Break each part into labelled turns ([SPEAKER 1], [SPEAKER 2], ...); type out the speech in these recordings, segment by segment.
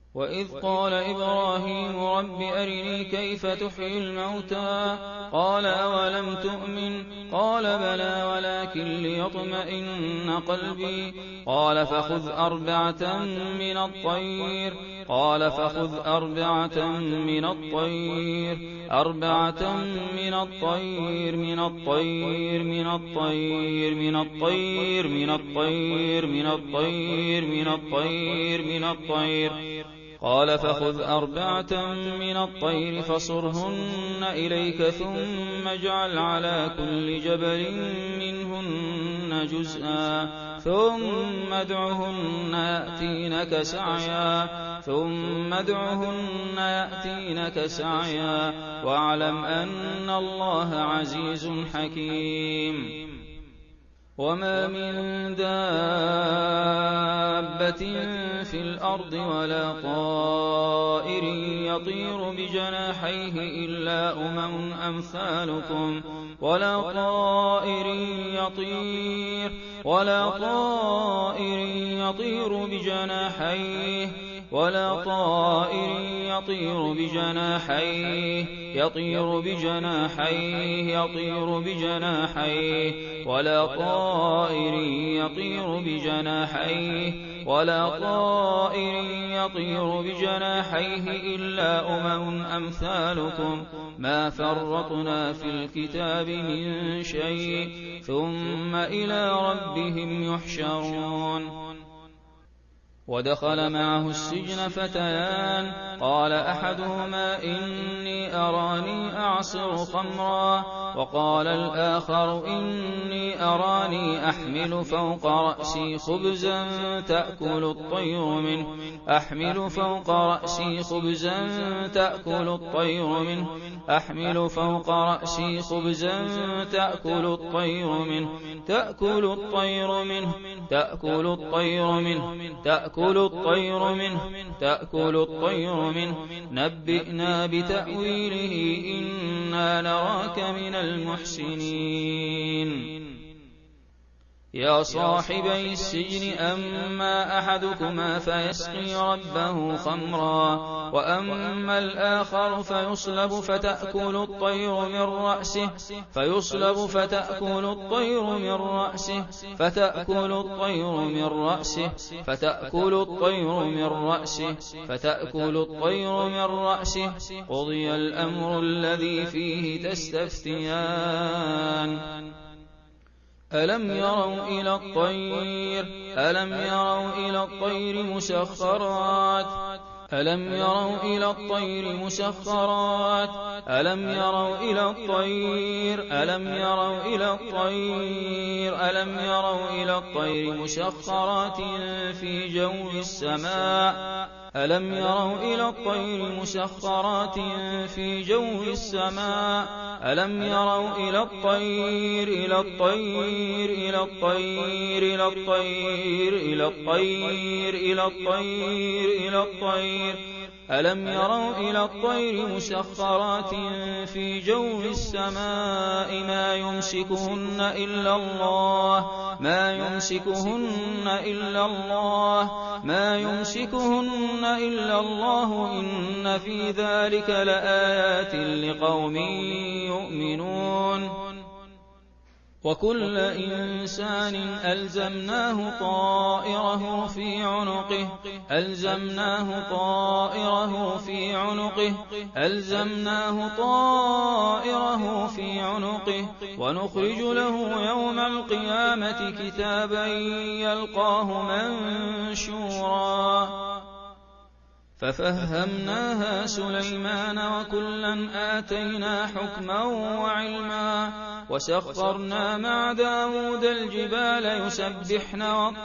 [SPEAKER 1] وإذ قال إبراهيم رب أرني كيف تحيي الموتى قال أولم تؤمن قال بلى ولكن ليطمئن قلبي قال فخذ أربعة من الطير فصرهن إليك ثم اجعل على كل جبل منهن جزءا ثم ادعهن يأتينك سعيا واعلم أن الله عزيز حكيم. وما من دابة في الأرض ولا طائر يطير بجناحيه إلا أمم أمثالكم ولا طائر يطير بجناحيه إلا أمم أمثالكم ما فرطنا في الكتاب من شيء ثم إلى ربهم يحشرون. ودخل معه السجن فتيان قال أحدهما إني أراني أعصر خمرا وقال الآخر إني أراني أحمل فوق رأسي خبزا تأكل الطير منه نبئنا بتأويله إنا نراك من المحسنين. يا صاحبي السجن أما أحدكما فيسقي ربه خمرا وأما الآخر فيصلب فتأكل الطير من رأسه قضي الأمر الذي فيه تستفتيان. ألم يروا إلى الطير مسخرات في جو السماء ألم يروا إلى الطير مسخرات في جو السماء ما يمسكهن إلا الله إن في ذلك لآيات لقوم يؤمنون. وكل إنسان ألزمناه طائره في عنقه ونخرج له يوم القيامة كتابا يلقاه منشورا. ففهمناها سليمان وكلا آتينا حكما وعلما وسخرنا مع داود الجبال يسبحن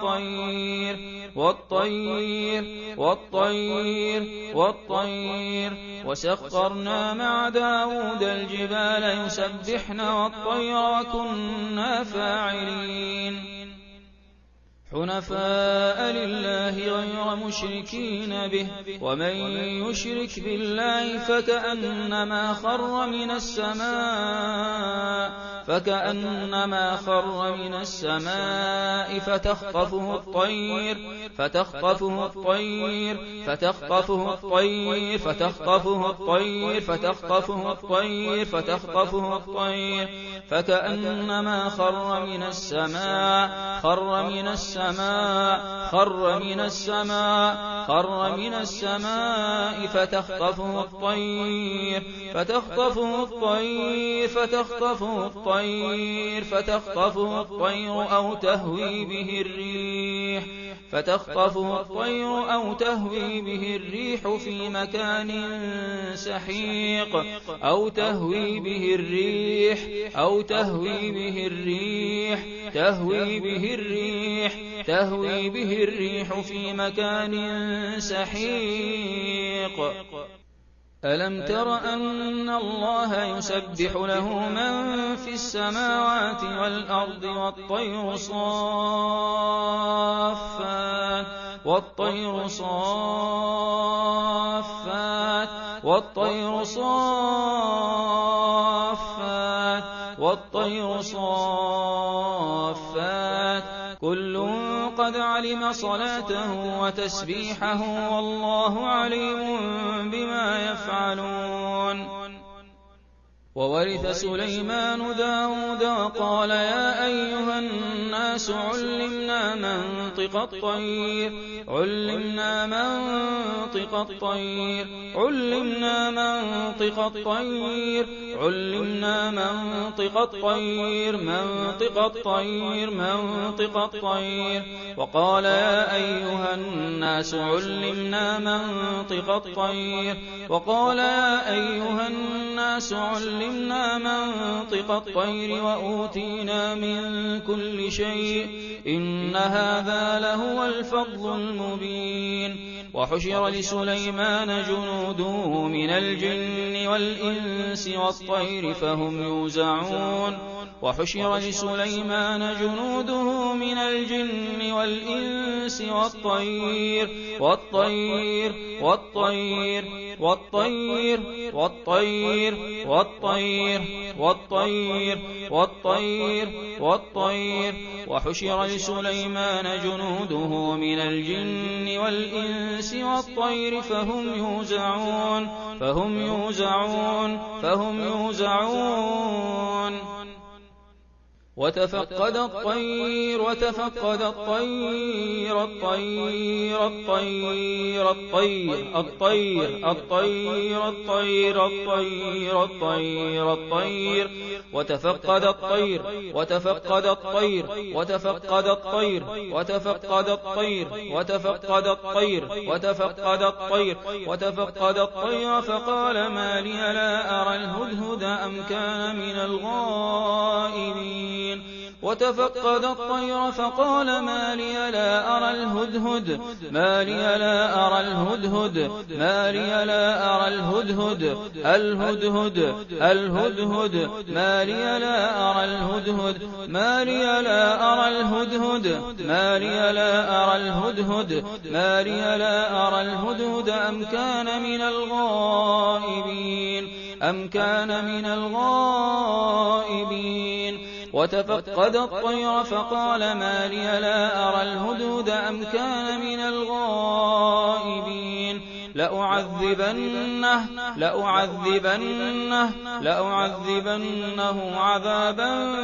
[SPEAKER 1] والطير وكنا فاعلين حنفاء لله غير مشركين به ومن يشرك بالله فكأنما خر من السماء فكأنما خر من السماء فتخطفه الطير فكأنما خر من السماء فتخطفه الطير أو تهوي به الريح في مكان سحيق ألم تر أن الله يسبح له من في السماوات والأرض والطير صافات كل قد علم صلاته وتسبيحه والله عليم بما يفعلون. وورث سليمان داود وقال يا أيها الناس علمنا منطق الطير وقال يا أيها الناس علمنا منطق الطير وأوتينا من كل شيء إن هذا لهو الفضل المبين. وحشر لسليمان جنوده من الجن والإنس والطير فهم يوزعون وتفقد الطير فقال ما لي لا أرى الهدهد أم كان من الغائبين. وتفقد الطير فقال ما لي لا أرى الهدهد أم كان من الغائبين. وتفقد الطير فقال ما لي لا أرى الهدهد أم كان من الغائبين. لأعذبنه عذابا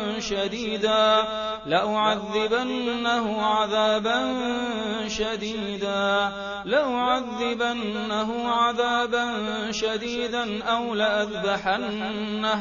[SPEAKER 1] شديدا أو لأذبحنه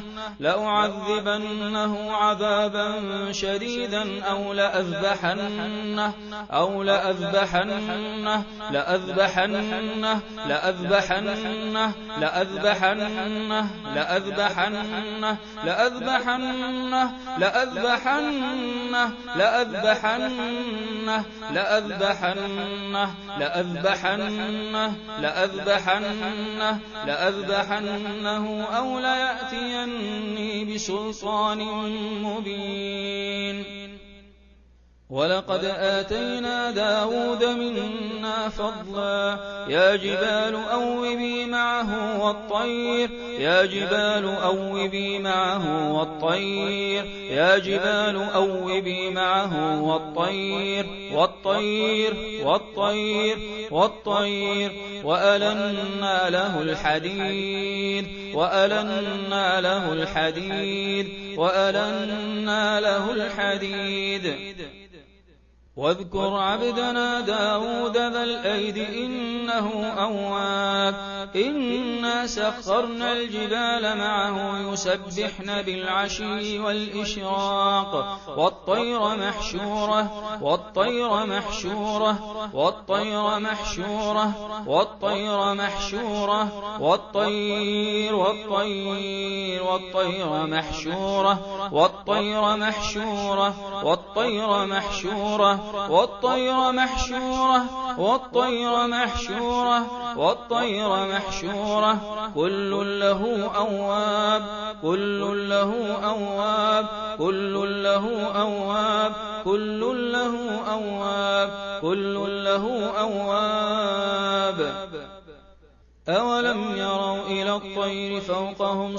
[SPEAKER 1] أو ليأتيني بسلطان مبين. وَلَقَدْ آتَيْنَا دَاوُودَ مِنَّا فَضْلًا يَا جِبَالُ أَوِّبِي مَعَهُ وَالطَّيْرَ يَا جِبَالُ أَوِّبِي مَعَهُ وَالطَّيْرَ يَا جِبَالُ أَوِّبِي مَعَهُ وَالطَّيْرَ وَالطَّيْرَ وَالطَّيْرَ وَالطَّيْرَ وَأَلَنَّا لَهُ الْحَدِيدَ وَأَلَنَّا لَهُ الْحَدِيدَ وَأَلَنَّا لَهُ الْحَدِيدَ واذكر عبدنا داود ذا الأيد إنه أواب إنا سخرنا الجبال معه يسبحن بالعشي والإشراق والطير محشورة والطير محشورة والطير محشورة والطير محشورة والطير والطير والطير محشورة والطير محشورة والطير محشورة والطير محشورة والطير محشورة والطير محشورة كل له أواب كل له أواب كل له أواب كل له أواب كل له أواب أولم يروا إلى الطير فوقهم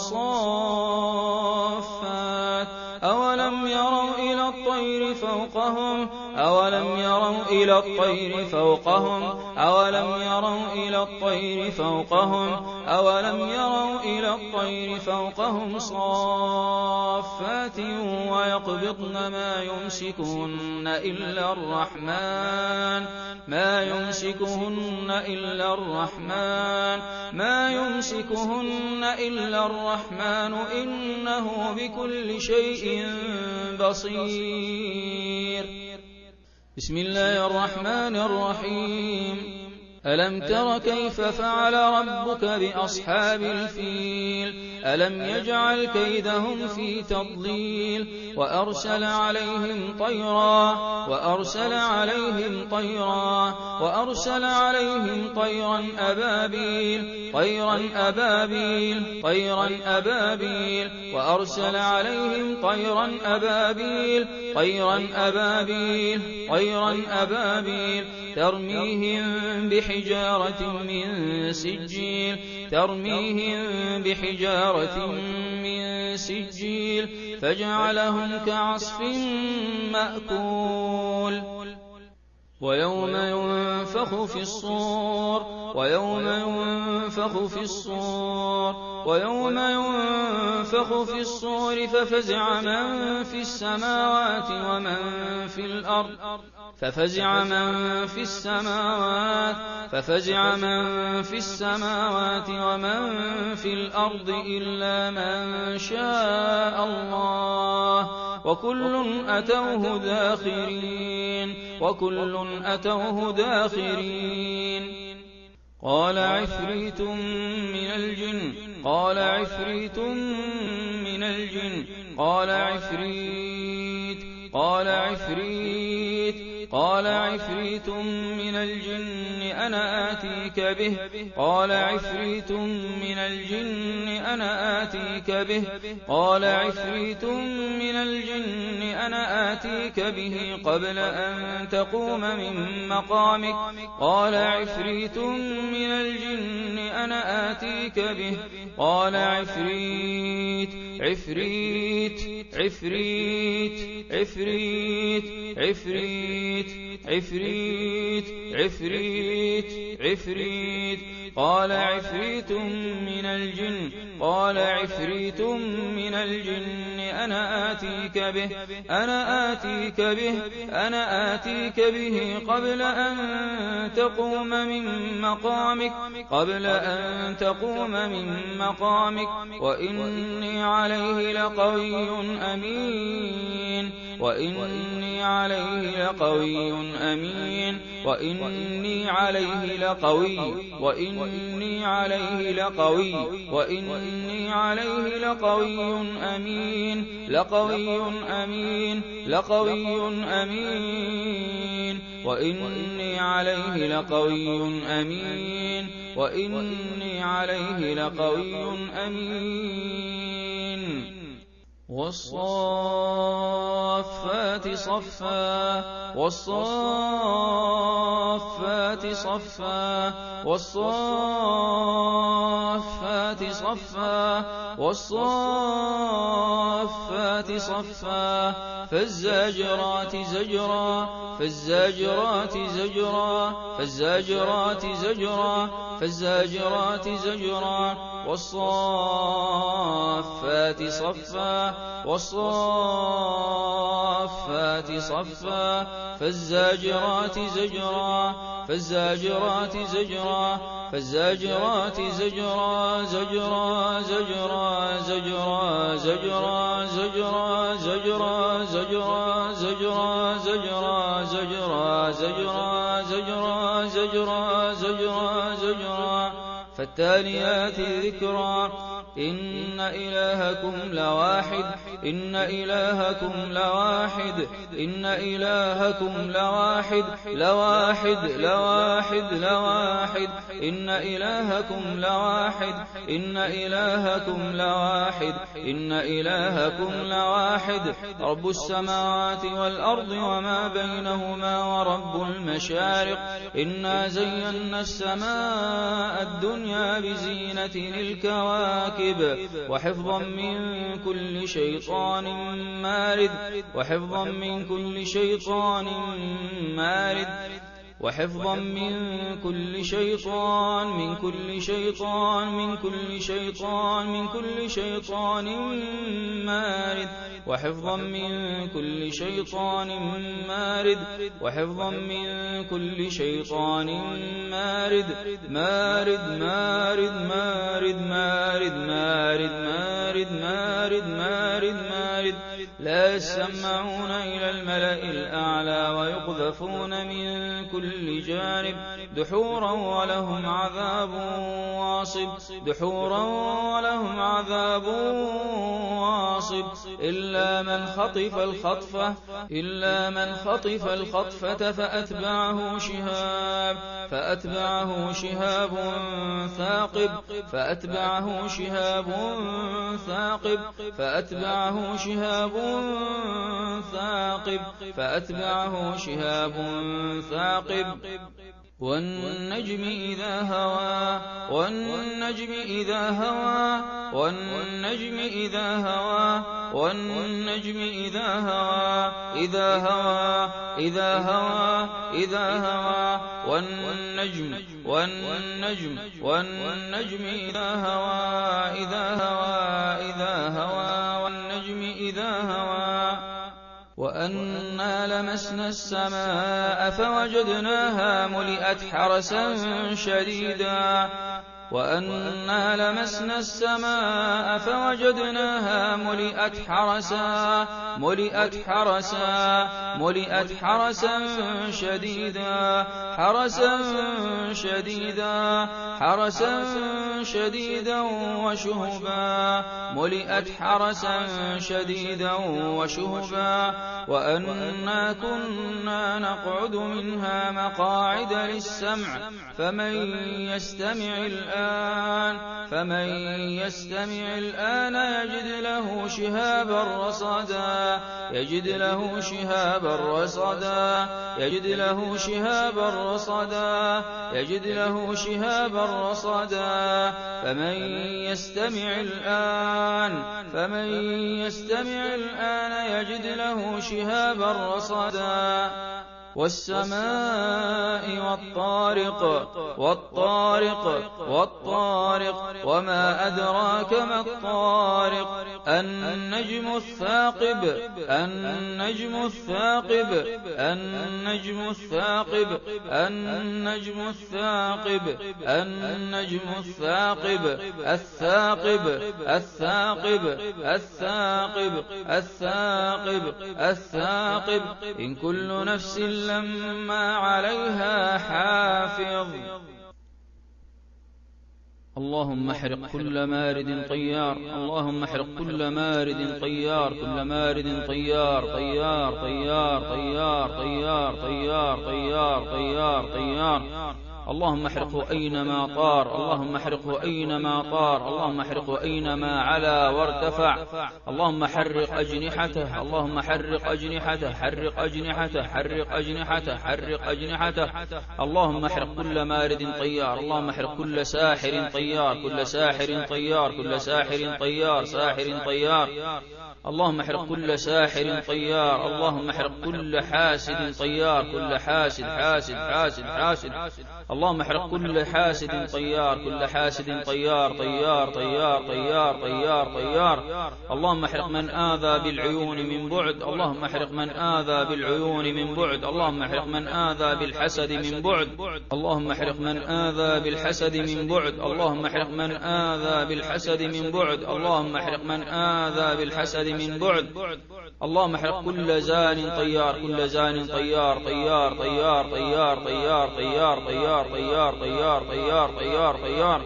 [SPEAKER 1] صافات أولم يروا إلى الطير فوقهم أولم يروا إلى الطير فوقهم أولم يروا إلى الطير فوقهم أولم يروا إلى الطير فوقهم صافات ويقبضن ما يمسكهن إلا الرحمن ما يمسكهن إلا الرحمن ما يمسكهن إلا الرحمن إنه بكل شيء بصير بسم الله الرحمن الرحيم ألم تر كيف فعل ربك بأصحاب الفيل ألم يجعل كيدهم في تضليل وأرسل عليهم طيرا وأرسل عليهم طيرا وأرسل عليهم طيرا أبابيل طيرا أبابيل طيرا أبابيل وأرسل عليهم طيرا أبابيل طيرا أبابيل طيرا أبابيل ترميهم بحجارة من سجيل ترميهم بحجارة من سجيل فجعلهم كعصف مأكول ويوم ينفخ في الصور ويوم ينفخ في الصور ويوم ينفخ في الصور ففزع من في السماوات ومن في الأرض ففزع من في السماوات ففزع من في السماوات ومن في الأرض إلا من شاء الله وكل أتوه داخرين وكل أتوه داخرين قال عفريت من الجن قال عفريت من الجن قال عفريت قال عفريت قال عفريت من الجن أنا آتيك به قال عفريت من الجن أنا آتيك به قال عفريت من الجن أنا آتيك به قبل أن تقوم من مقامك قال عفريت من الجن أنا آتيك به قال عفريت عفريت عفريت عفريت عفريت عفريت عفريت عفريت قال عفريت من الجن قال عفريت من الجن أنا آتيك به أنا آتيك به أنا آتيك به قبل أن تقوم من مقامك قبل أن تقوم من مقامك وإني عليه لقوي أمين وإني عليه لقوي أمين وإني عليه لقوي وإني عليه لقوي وإني عليه لقوي أمين لقوي أمين لقوي أمين وإني عليه لقوي أمين وإني عليه لقوي أمين والصافات صفا والصافات صفا والصافات صفا والصافات صفا فالزاجرات زجرا فالزاجرات زجرا فالزاجرات زجرا فالزاجرات زجرا والصافات صفا والصافات صفا فالزاجرات زجرا فالزاجرات زجرا فالزاجرات زجرا زجرا زجرا زجرا زجرا زجرا زجرا زجرا زجرا زجرا زجرا زجرا زجرا زجرا زجرا زجرا فالتاليات ذكرا إن إلهكم لواحد إن إلهكم لواحد إن إلهكم لواحد لواحد لواحد لواحد إن إلهكم لواحد إن إلهكم لواحد إن إلهكم لواحد رب السماوات والأرض وما بينهما ورب المشارق إنا زينا السماء الدنيا بزينة الكواكب وحفظا من كل شيطان مارد وحفظا من كل شيطان مارد وحفظا من كل شيطان من كل شيطان من كل شيطان من كل شيطان مارد وحفظا من كل شيطان مارد وحفظا من كل شيطان مارد مارد مارد مارد مارد مارد مارد مارد مارد مارد لا يسمعون إلى الملأ الأعلى ويقذفون من كل جانب دحورا ولهم عذاب واصب دحورا ولهم عذاب واصب إلا من خطف الخطفة فأتبعه شهاب ثاقب فأتبعه شهاب ثاقب فأتبعه شهاب ثاقب فأتبعه شهاب ثاقب والنجم إذا هوى والنجم إذا هوى والنجم إذا هوى والنجم إذا هوى إذا هوى إذا هوى إذا هوى والنجم والنجم والنجم إذا هوى إذا هوى إذا هوى والنجم إذا هوى وأنا لمسنا السماء فوجدناها ملئت حرسا شديدا وأنا لمسنا السماء فوجدناها ملئت حرسا شديدا حرسا شديدا حرسا شديدا وشهبا ملئت حرسا شديدا وشهبا وأنا كنا نقعد منها مقاعد للسمع فمن يستمع الآن يجد له شهابا رصدا يجد له شهابا رصدا يجد له شهابا رصدا يجد له شهابا رصدا فمن يستمع الآن يجد له شهابا رصدا والسماء والطارق وما أدراك ما الطارق النجم الثاقب النجم الثاقب النجم الثاقب النجم الثاقب النجم الثاقب الثاقب الثاقب الثاقب الثاقب الثاقب إن كل نفس لما عليها حافظ اللهم احرق كل مارد طيار اللهم احرق كل مارد طيار كل مارد طيار طيار طيار طيار طيار طيار طيار طيار طيار اللهم احرقه أينما طار، اللهم احرقه أينما طار، اللهم احرقه أينما علا وارتفع. اللهم حرق أجنحته، اللهم حرق أجنحته، حرق أجنحته، حرق أجنحته، حرق أجنحته. اللهم احرق كل مارد طيار، اللهم احرق كل ساحر طيار، كل ساحر طيار، كل ساحر طيار، ساحر طيار. اللهم احرق كل ساحر طيار، اللهم احرق كل حاسد طيار، كل حاسد حاسد حاسد حاسد. اللهم احرق كل حاسد طيار، كل حاسد طيار طيار طيار طيار طيار طيار. اللهم احرق من آذى بالعيون من بعد، اللهم احرق من آذى بالعيون من بعد، اللهم احرق من آذى بالحسد من بعد، اللهم احرق من آذى بالحسد من بعد، اللهم احرق من آذى بالحسد من بعد، اللهم احرق من آذى بالحسد من بعد. اللهم احرق كل زان طيار، كل زان طيار طيار طيار طيار طيار طيار طيار طيار طيار طيار طيار طيار.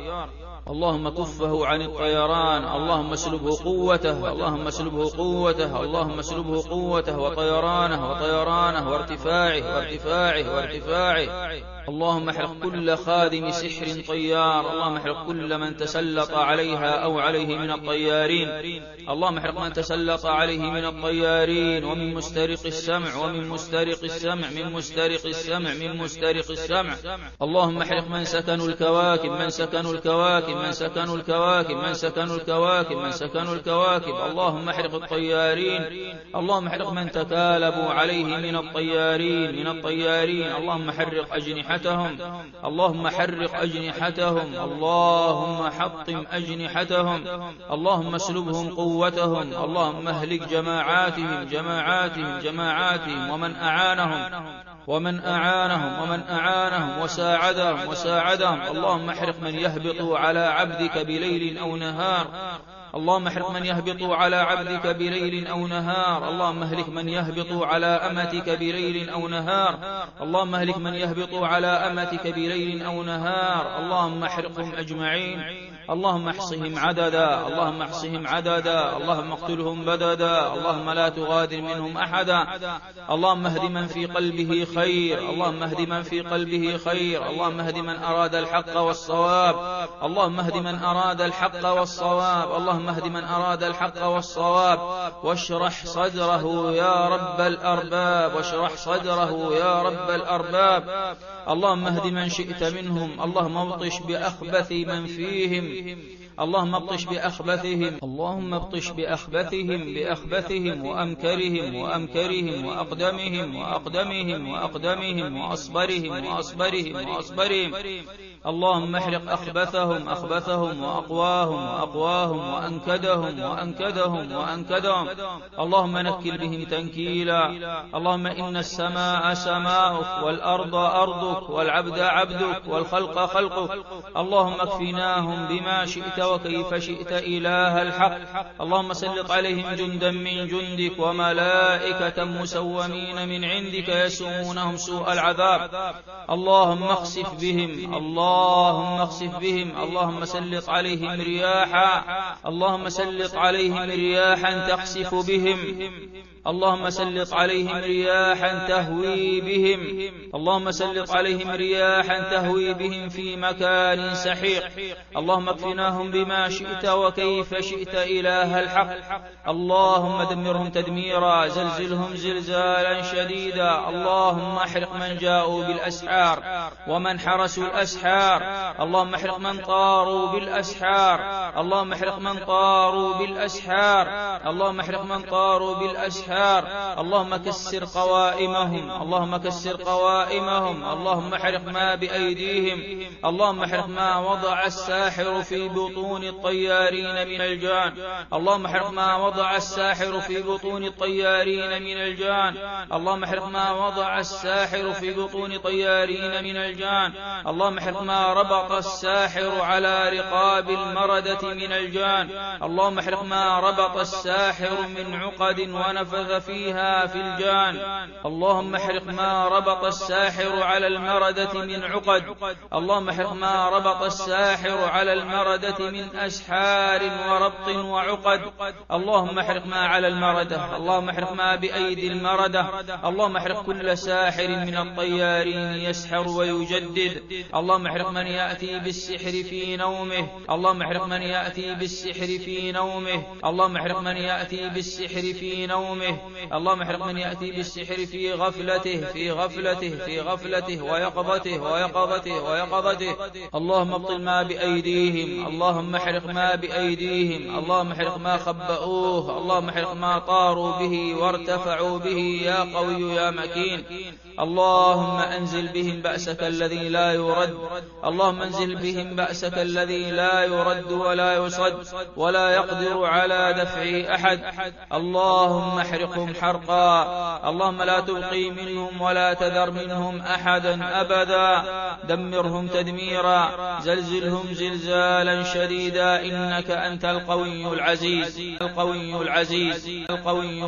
[SPEAKER 1] اللهم كفه عن الطيران، اللهم اسلبه قوته، اللهم اسلبه قوته، اللهم اسلبه قوته وطيرانه وطيرانه وارتفاعه وارتفاعه وارتفاعه. اللهم احرق كل خادم سحر طيار، اللهم احرق كل من تسلط عليها أو عليه من الطيارين، اللهم احرق من تسلط عليه من الطيارين ومن مسترق السمع، ومن مسترق السمع، من مسترق السمع، من مسترق السمع. اللهم احرق من سكنوا الكواكب، من سكنوا الكواكب، من سكنوا الكواكب، من سكنوا الكواكب، من سكنوا الكواكب. اللهم احرق الطيارين، اللهم احرق من تكالبوا عليه من الطيارين، من الطيارين. اللهم حرق أجنحتهم، اللهم حرق أجنحتهم، اللهم حطم أجنحتهم، اللهم اسلبهم قوتهم، اللهم اهلك جماعاتهم جماعاتهم جماعاتهم ومن أعانهم ومن أعانهم ومن أعانهم وساعدهم وساعدهم. اللهم احرق من يهبط على عبدك بليل أو نهار، اللهم احرق من يهبط على عبدك بليل أو نهار، اللهم اهلك من يهبط على أمتك بليل أو نهار، اللهم اهلك من يهبط على أمتك بليل أو نهار. اللهم احرقهم أجمعين، اللهم احصهم عددا، اللهم احصهم عددا، اللهم اقتلهم بددا، اللهم لا تغادر منهم أحدا. اللهم اهد من في قلبه خير، اللهم اهد من في قلبه خير، اللهم اهد من أراد الحق والصواب، اللهم اهد من أراد الحق والصواب، اللهم اهد من أراد الحق والصواب. واشرح صدره يا رب الأرباب، واشرح صدره يا رب الأرباب. اللهم اهد من شئت منهم، اللهم ابطش بأخبث من فيهم، اللهم ابطش بأخبثهم، اللهم ابطش بأخبثهم بأخبثهم وأمكرهم وأمكرهم وأقدمهم وأقدمهم وأقدمهم وأصبرهم وأصبرهم وأصبرهم. اللهم احرق أخبثهم أخبثهم وأقواهم وأقواهم وأنكدهم وأنكدهم وأنكدهم. اللهم نكل بهم تنكيلا. اللهم إن السماء سماؤك والأرض أرضك والعبد عبدك والخلق خلقك. اللهم اكفناهم بما شئت وكيف شئت إله الحق. اللهم سلط عليهم جندا من جندك وملائكة مسومين من عندك يسومونهم سوء العذاب. اللهم اخسف بهم، اللهم اخسف بهم، اللهم سلط عليهم رياحا، اللهم سلط عليهم رياحا تخسف بهم، اللهم سلط عليهم رياحا تهوي بهم، اللهم سلط عليهم رياحا تهوي بهم في مكان سحيق. اللهم اكفناهم بما شئت وكيف شئت إله الحق. اللهم دمرهم تدميرا، زلزلهم زلزالا شديدا. اللهم احرق من جاءوا بالأسحار ومن حرسوا الأسحار. اللهم احرق من طاروا بالأسحار، اللهم احرق من طاروا بالأسحار، اللهم احرق من طاروا بالأسحار. اللهم كسر قوائمهم، اللهم كسر قوائمهم. اللهم احرق ما بأيديهم، اللهم احرق ما وضع الساحر في بطون الطيارين من الجان. اللهم احرق ما وضع الساحر في بطون الطيارين من الجان. اللهم احرق ما وضع الساحر في بطون طيارين من الجان. اللهم احرق ما ربط الساحر على رقاب المردة من الجان. اللهم احرق ما ربط الساحر من عقد ونفس نفث فيها في الجان. اللهم احرق ما ربط الساحر على المردة من عقد. اللهم احرق ما ربط الساحر على المردة من أسحار وربط وعقد. اللهم احرق ما على المردة. اللهم احرق ما بأيدي المردة. اللهم احرق كل ساحر من الطيارين يسحر ويجدد. اللهم احرق من يأتي بالسحر في نومه. اللهم احرق من يأتي بالسحر في نومه. اللهم احرق من يأتي بالسحر في نومه. اللهم احرق من يأتي بالسحر في غفلته في غفلته في غفلته ويقظته ويقظته ويقظته. اللهم ابطل ما بأيديهم. اللهم احرق ما بأيديهم. اللهم احرق ما خبأوه. اللهم احرق ما طاروا به وارتفعوا به يا قوي يا مكين. اللهم أنزل بهم بأسك الذي لا يرد. اللهم انزل بهم بأسك الذي لا يرد ولا يصد ولا يقدر على دفعه أحد. اللهم احرقهم حرقا. اللهم لا تبقي منهم ولا تذر منهم أحدا أبدا. دمرهم تدميرا. زلزلهم زلزالا شديدا إنك أنت القوي العزيز القوي العزيز القوي